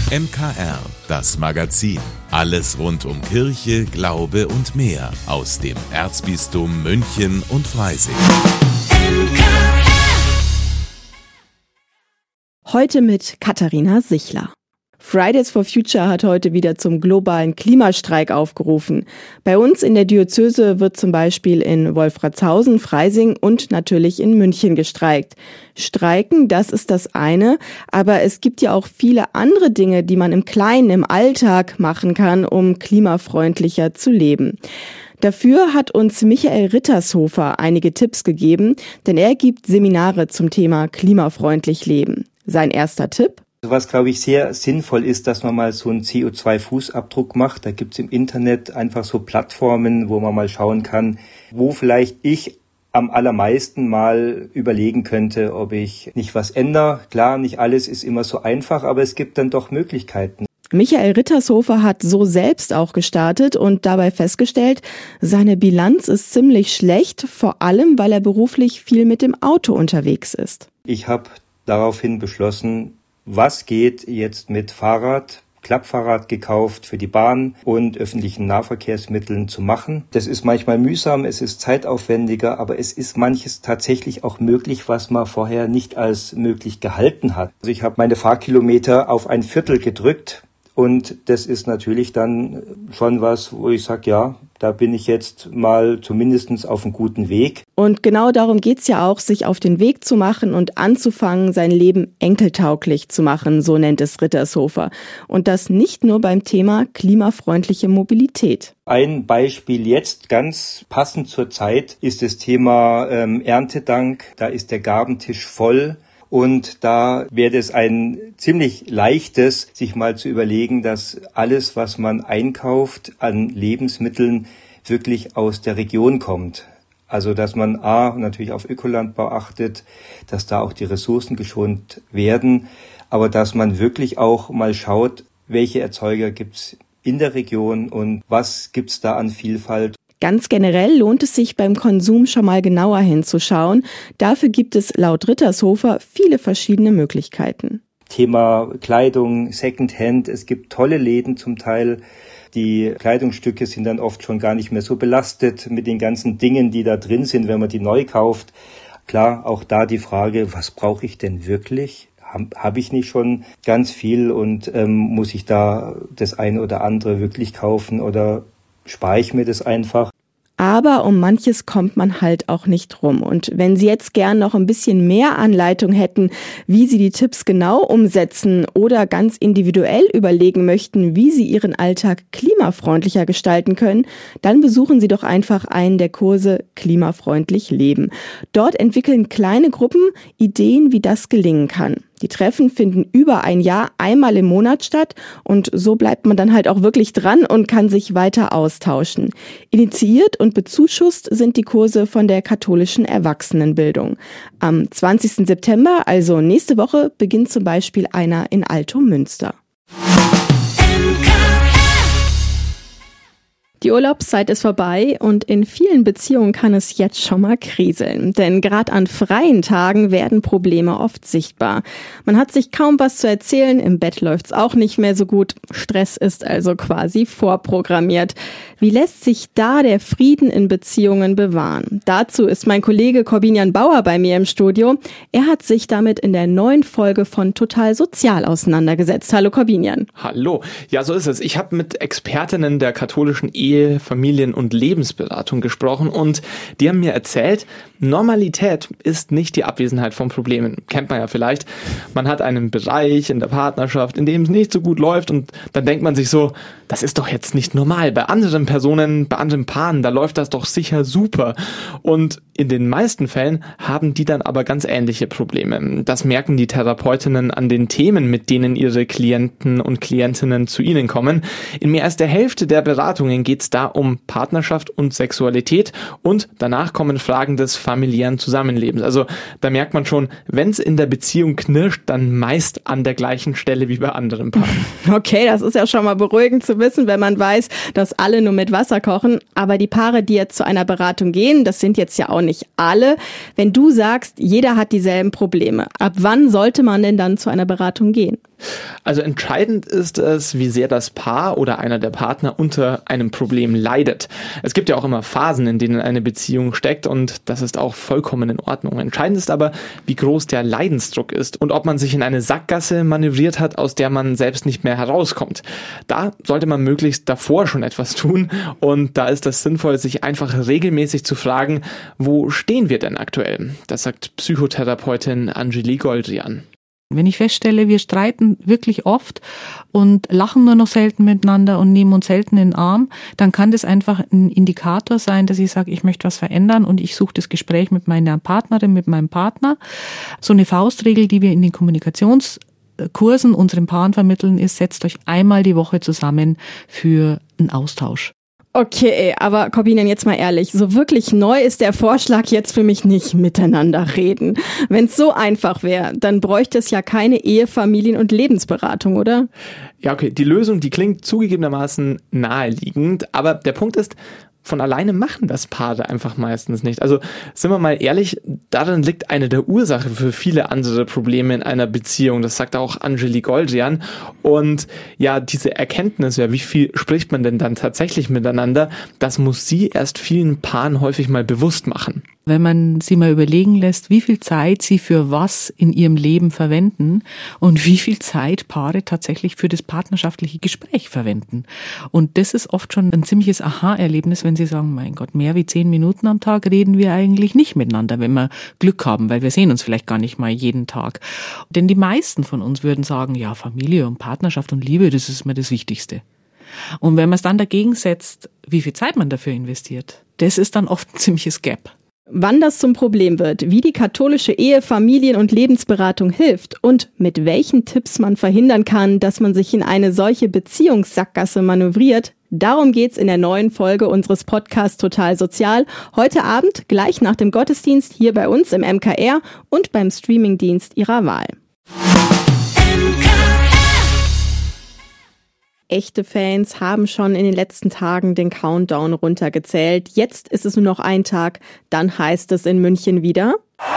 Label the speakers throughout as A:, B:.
A: MKR, das Magazin. Alles rund um Kirche, Glaube und mehr aus dem Erzbistum München und Freising.
B: Heute mit Katharina Sichler. Fridays for Future hat heute wieder zum globalen Klimastreik aufgerufen. Bei uns in der Diözese wird zum Beispiel in Wolfratshausen, Freising und natürlich in München gestreikt. Streiken, das ist das eine, aber es gibt ja auch viele andere Dinge, die man im Kleinen, im Alltag machen kann, um klimafreundlicher zu leben. Dafür hat uns Michael Rittershofer einige Tipps gegeben, denn er gibt Seminare zum Thema klimafreundlich leben. Sein erster Tipp?
C: Was, glaube ich, sehr sinnvoll ist, dass man mal so einen CO2-Fußabdruck macht. Da gibt's im Internet einfach so Plattformen, wo man mal schauen kann, wo vielleicht ich am allermeisten mal überlegen könnte, ob ich nicht was ändere. Klar, nicht alles ist immer so einfach, aber es gibt dann doch Möglichkeiten.
B: Michael Rittershofer hat so selbst auch gestartet und dabei festgestellt, seine Bilanz ist ziemlich schlecht, vor allem, weil er beruflich viel mit dem Auto unterwegs ist.
C: Ich habe daraufhin beschlossen, was geht jetzt mit Fahrrad, Klappfahrrad gekauft für die Bahn und öffentlichen Nahverkehrsmitteln zu machen. Das ist manchmal mühsam, es ist zeitaufwendiger, aber es ist manches tatsächlich auch möglich, was man vorher nicht als möglich gehalten hat. Also ich habe meine Fahrkilometer auf 1/4 gedrückt und das ist natürlich dann schon was, wo ich sage, ja, da bin ich jetzt mal zumindest auf einem guten Weg.
B: Und genau darum geht's ja auch, sich auf den Weg zu machen und anzufangen, sein Leben enkeltauglich zu machen, so nennt es Rittershofer. Und das nicht nur beim Thema klimafreundliche Mobilität.
C: Ein Beispiel jetzt ganz passend zur Zeit ist das Thema Erntedank. Da ist der Gabentisch voll. Und da wäre es ein ziemlich leichtes, sich mal zu überlegen, dass alles, was man einkauft an Lebensmitteln, wirklich aus der Region kommt. Also dass man natürlich auf Ökolandbau achtet, dass da auch die Ressourcen geschont werden, aber dass man wirklich auch mal schaut, welche Erzeuger gibt's in der Region und was gibt's da an Vielfalt.
B: Ganz generell lohnt es sich beim Konsum schon mal genauer hinzuschauen. Dafür gibt es laut Rittershofer viele verschiedene Möglichkeiten.
C: Thema Kleidung, Secondhand, es gibt tolle Läden zum Teil. Die Kleidungsstücke sind dann oft schon gar nicht mehr so belastet mit den ganzen Dingen, die da drin sind, wenn man die neu kauft. Klar, auch da die Frage, was brauche ich denn wirklich? Habe ich nicht schon ganz viel und muss ich da das eine oder andere wirklich kaufen oder spare ich mir das einfach?
B: Aber um manches kommt man halt auch nicht rum. Und wenn Sie jetzt gern noch ein bisschen mehr Anleitung hätten, wie Sie die Tipps genau umsetzen oder ganz individuell überlegen möchten, wie Sie Ihren Alltag klimafreundlicher gestalten können, dann besuchen Sie doch einfach einen der Kurse Klimafreundlich Leben. Dort entwickeln kleine Gruppen Ideen, wie das gelingen kann. Die Treffen finden über ein Jahr einmal im Monat statt und so bleibt man dann halt auch wirklich dran und kann sich weiter austauschen. Initiiert und bezuschusst sind die Kurse von der katholischen Erwachsenenbildung. Am 20. September, also nächste Woche, beginnt zum Beispiel einer in Altomünster. Die Urlaubszeit ist vorbei und in vielen Beziehungen kann es jetzt schon mal kriseln. Denn gerade an freien Tagen werden Probleme oft sichtbar. Man hat sich kaum was zu erzählen, im Bett läuft's auch nicht mehr so gut. Stress ist also quasi vorprogrammiert. Wie lässt sich da der Frieden in Beziehungen bewahren? Dazu ist mein Kollege Corbinian Bauer bei mir im Studio. Er hat sich damit in der neuen Folge von Total Sozial auseinandergesetzt. Hallo Corbinian.
D: Hallo. Ja, so ist es. Ich habe mit Expertinnen der katholischen Ehe, Familien- und Lebensberatung gesprochen und die haben mir erzählt, Normalität ist nicht die Abwesenheit von Problemen. Kennt man ja vielleicht. Man hat einen Bereich in der Partnerschaft, in dem es nicht so gut läuft und dann denkt man sich so, das ist doch jetzt nicht normal. Bei anderen Personen, bei anderen Paaren, da läuft das doch sicher super. Und in den meisten Fällen haben die dann aber ganz ähnliche Probleme. Das merken die Therapeutinnen an den Themen, mit denen ihre Klienten und Klientinnen zu ihnen kommen. In mehr als der Hälfte der Beratungen geht es da um Partnerschaft und Sexualität und danach kommen Fragen des familiären Zusammenlebens. Also da merkt man schon, wenn es in der Beziehung knirscht, dann meist an der gleichen Stelle wie bei anderen Paaren.
B: Okay, das ist ja schon mal beruhigend zu wissen, wenn man weiß, dass alle nur mit Wasser kochen. Aber die Paare, die jetzt zu einer Beratung gehen, das sind jetzt ja auch nicht alle. Wenn du sagst, jeder hat dieselben Probleme, ab wann sollte man denn dann zu einer Beratung gehen?
D: Also entscheidend ist es, wie sehr das Paar oder einer der Partner unter einem Problem leidet. Es gibt ja auch immer Phasen, in denen eine Beziehung steckt und das ist auch vollkommen in Ordnung. Entscheidend ist aber, wie groß der Leidensdruck ist und ob man sich in eine Sackgasse manövriert hat, aus der man selbst nicht mehr herauskommt. Da sollte man möglichst davor schon etwas tun und da ist es sinnvoll, sich einfach regelmäßig zu fragen, wo stehen wir denn aktuell? Das sagt Psychotherapeutin Anjeli Goldrian.
E: Wenn ich feststelle, wir streiten wirklich oft und lachen nur noch selten miteinander und nehmen uns selten in den Arm, dann kann das einfach ein Indikator sein, dass ich sage, ich möchte was verändern und ich suche das Gespräch mit meiner Partnerin, mit meinem Partner. So eine Faustregel, die wir in den Kommunikationskursen unseren Paaren vermitteln, ist, setzt euch einmal die Woche zusammen für einen Austausch.
B: Okay, aber Corbinian, jetzt mal ehrlich, so wirklich neu ist der Vorschlag jetzt für mich nicht, miteinander reden. Wenn es so einfach wäre, dann bräuchte es ja keine Ehe-, Familien- und Lebensberatung, oder?
D: Ja, okay, die Lösung, die klingt zugegebenermaßen naheliegend, aber der Punkt ist, von alleine machen das Paare einfach meistens nicht. Also sind wir mal ehrlich, darin liegt eine der Ursachen für viele andere Probleme in einer Beziehung. Das sagt auch Anjeli Goldrian. Und ja, diese Erkenntnis, ja, wie viel spricht man denn dann tatsächlich miteinander, das muss sie erst vielen Paaren häufig mal bewusst machen.
E: Wenn man sie mal überlegen lässt, wie viel Zeit sie für was in ihrem Leben verwenden und wie viel Zeit Paare tatsächlich für das partnerschaftliche Gespräch verwenden. Und das ist oft schon ein ziemliches Aha-Erlebnis, wenn sie sagen, mein Gott, mehr wie 10 Minuten am Tag reden wir eigentlich nicht miteinander, wenn wir Glück haben, weil wir sehen uns vielleicht gar nicht mal jeden Tag. Denn die meisten von uns würden sagen, ja, Familie und Partnerschaft und Liebe, das ist mir das Wichtigste. Und wenn man es dann dagegen setzt, wie viel Zeit man dafür investiert, das ist dann oft ein ziemliches Gap.
B: Wann das zum Problem wird, wie die katholische Ehe-, Familien- und Lebensberatung hilft und mit welchen Tipps man verhindern kann, dass man sich in eine solche Beziehungssackgasse manövriert, darum geht's in der neuen Folge unseres Podcasts Total Sozial. Heute Abend, gleich nach dem Gottesdienst, hier bei uns im MKR und beim Streamingdienst Ihrer Wahl. Echte Fans haben schon in den letzten Tagen den Countdown runtergezählt. Jetzt ist es nur noch ein Tag, dann heißt es in München wieder: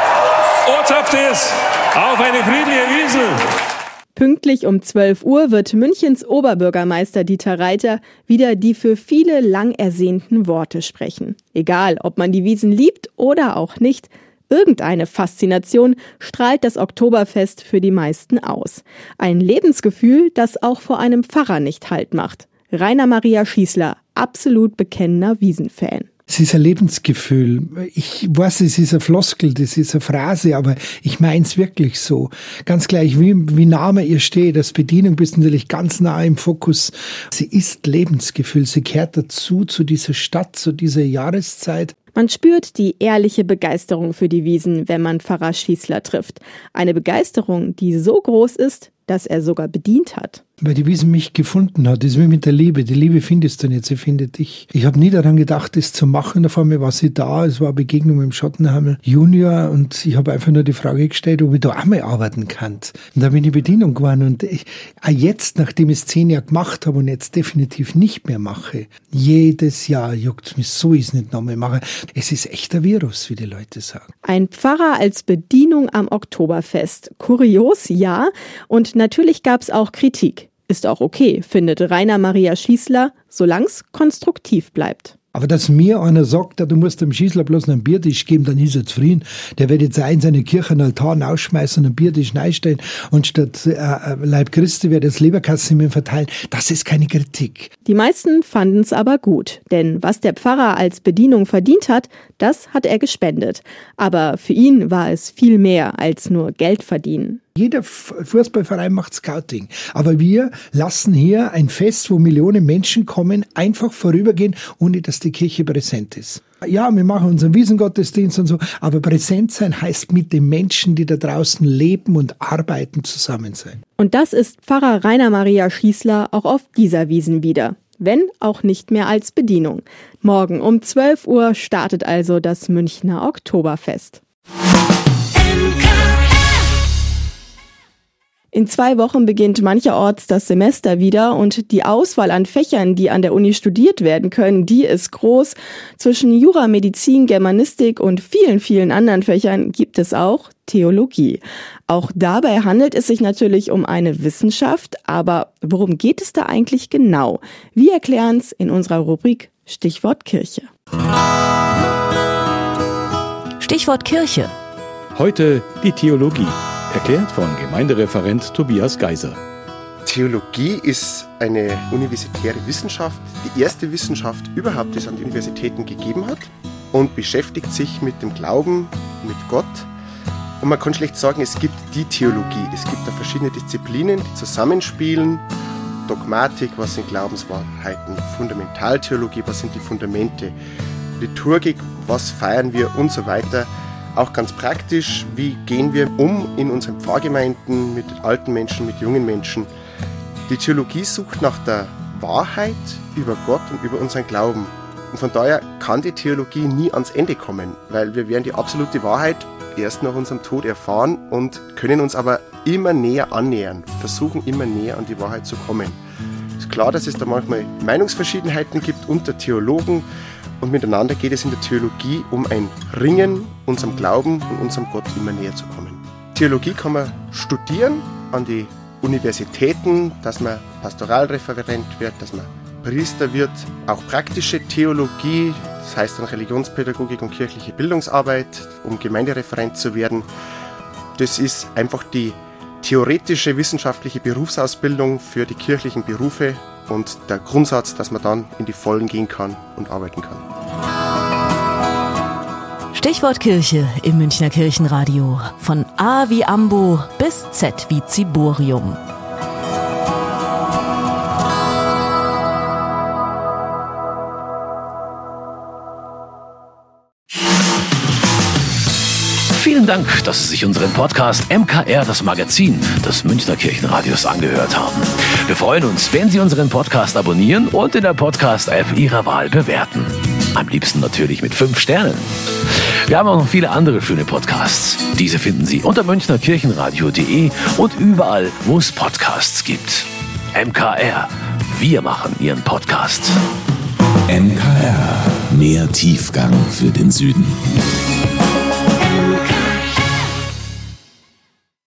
F: Ortschaft ist auf eine friedliche Wiesn.
B: Pünktlich um 12 Uhr wird Münchens Oberbürgermeister Dieter Reiter wieder die für viele lang ersehnten Worte sprechen. Egal, ob man die Wiesn liebt oder auch nicht, irgendeine Faszination strahlt das Oktoberfest für die meisten aus. Ein Lebensgefühl, das auch vor einem Pfarrer nicht Halt macht. Rainer Maria Schießler, absolut bekennender Wiesn-Fan.
G: Es ist ein Lebensgefühl. Ich weiß, es ist eine Floskel, das ist eine Phrase, aber ich meine es wirklich so. Ganz gleich, wie nah man ihr steht. Das Bedienung bist natürlich ganz nah im Fokus. Sie ist Lebensgefühl. Sie kehrt dazu, zu dieser Stadt, zu dieser Jahreszeit.
B: Man spürt die ehrliche Begeisterung für die Wiesn, wenn man Pfarrer Schießler trifft. Eine Begeisterung, die so groß ist, dass er sogar bedient hat.
G: Weil die Wiesn mich gefunden hat. Das ist wie mit der Liebe. Die Liebe findest du nicht, sie findet dich. Ich habe nie daran gedacht, das zu machen. Auf einmal war sie da. Es war eine Begegnung mit dem Schottenhamel Junior und ich habe einfach nur die Frage gestellt, ob ich da auch mal arbeiten kann. Und da bin ich Bedienung geworden. Und jetzt, nachdem ich es 10 Jahre gemacht habe und jetzt definitiv nicht mehr mache, jedes Jahr juckt es mich, so ist es nicht nochmal machen. Es ist echt ein Virus, wie die Leute sagen.
B: Ein Pfarrer als Bedienung am Oktoberfest. Kurios, ja. Und natürlich gab es auch Kritik. Ist auch okay, findet Rainer Maria Schießler, solange es konstruktiv bleibt.
G: Aber dass mir einer sagt, du musst dem Schießler bloß einen Biertisch geben, dann ist er zufrieden. Der wird jetzt in seine Kirche einen Altar ausschmeißen und einen Biertisch reinstellen und statt Leib Christi wird das Leberkasten verteilen. Das ist keine Kritik.
B: Die meisten fanden es aber gut, denn was der Pfarrer als Bedienung verdient hat, das hat er gespendet. Aber für ihn war es viel mehr als nur Geld verdienen.
G: Jeder Fußballverein macht Scouting. Aber wir lassen hier ein Fest, wo Millionen Menschen kommen, einfach vorübergehen, ohne dass die Kirche präsent ist. Ja, wir machen unseren Wiesengottesdienst und so, aber präsent sein heißt mit den Menschen, die da draußen leben und arbeiten, zusammen sein.
B: Und das ist Pfarrer Rainer Maria Schießler auch auf dieser Wiesn wieder. Wenn auch nicht mehr als Bedienung. Morgen um 12 Uhr startet also das Münchner Oktoberfest. In 2 Wochen beginnt mancherorts das Semester wieder und die Auswahl an Fächern, die an der Uni studiert werden können, die ist groß. Zwischen Jura, Medizin, Germanistik und vielen, vielen anderen Fächern gibt es auch Theologie. Auch dabei handelt es sich natürlich um eine Wissenschaft, aber worum geht es da eigentlich genau? Wir erklären es in unserer Rubrik Stichwort Kirche.
H: Stichwort Kirche.
I: Heute die Theologie. Erklärt von Gemeindereferent Tobias Geiser.
J: Theologie ist eine universitäre Wissenschaft, die erste Wissenschaft überhaupt, die es an die Universitäten gegeben hat und beschäftigt sich mit dem Glauben, mit Gott. Und man kann schlecht sagen, es gibt die Theologie. Es gibt da verschiedene Disziplinen, die zusammenspielen. Dogmatik, was sind Glaubenswahrheiten? Fundamentaltheologie, was sind die Fundamente? Liturgik, was feiern wir und so weiter. Auch ganz praktisch, wie gehen wir um in unseren Pfarrgemeinden mit alten Menschen, mit jungen Menschen. Die Theologie sucht nach der Wahrheit über Gott und über unseren Glauben. Und von daher kann die Theologie nie ans Ende kommen, weil wir werden die absolute Wahrheit erst nach unserem Tod erfahren und können uns aber immer näher annähern, versuchen immer näher an die Wahrheit zu kommen. Es ist klar, dass es da manchmal Meinungsverschiedenheiten gibt unter Theologen. Und miteinander geht es in der Theologie um ein Ringen, unserem Glauben und unserem Gott immer näher zu kommen. Theologie kann man studieren an die Universitäten, dass man Pastoralreferent wird, dass man Priester wird. Auch praktische Theologie, das heißt dann Religionspädagogik und kirchliche Bildungsarbeit, um Gemeindereferent zu werden. Das ist einfach die theoretische wissenschaftliche Berufsausbildung für die kirchlichen Berufe. Und der Grundsatz, dass man dann in die Vollen gehen kann und arbeiten kann.
H: Stichwort Kirche im Münchner Kirchenradio. Von A wie Ambo bis Z wie Ziborium.
K: Vielen Dank, dass Sie sich unseren Podcast MKR, das Magazin des Münchner Kirchenradios, angehört haben. Wir freuen uns, wenn Sie unseren Podcast abonnieren und in der Podcast-App Ihrer Wahl bewerten. Am liebsten natürlich mit 5 Sternen. Wir haben auch noch viele andere schöne Podcasts. Diese finden Sie unter münchnerkirchenradio.de und überall, wo es Podcasts gibt. MKR, wir machen Ihren Podcast.
A: MKR, mehr Tiefgang für den Süden.